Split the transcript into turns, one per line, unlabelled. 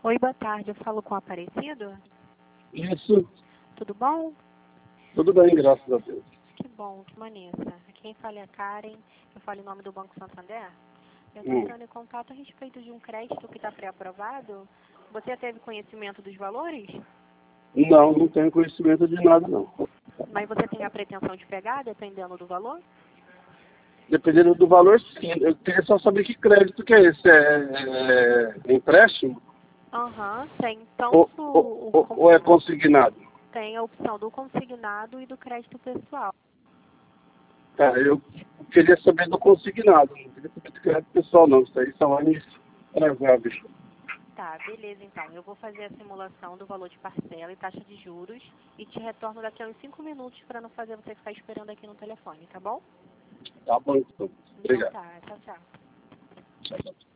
Oi, boa tarde. Eu falo com o Aparecido?
Isso,
Tudo bom?
tudo bem, graças a Deus.
Que bom, que maneira. Quem fala é a Karen. Eu falo em nome do Banco Santander. Eu estou entrando em contato a respeito de um crédito que está pré-aprovado. Você já teve conhecimento dos valores?
Não tenho conhecimento de nada, não.
Mas você tem a pretensão de pegar, dependendo do valor?
Dependendo do valor, sim. Eu queria só saber que crédito que é esse. É empréstimo
Aham, tem tanto
ou é consignado?
tem a opção do consignado e do crédito pessoal.
Eu queria saber do consignado. Não queria saber do crédito pessoal, não. Isso aí são anos reservas.
Tá, beleza então. Eu vou fazer a simulação do valor de parcela e taxa de juros e te retorno daqui a uns 5 minutos para não fazer você ficar esperando aqui no telefone, tá bom?
Tá bom, então.
Então
Obrigado.
tá, tchau, tchau.
Tchau, tchau.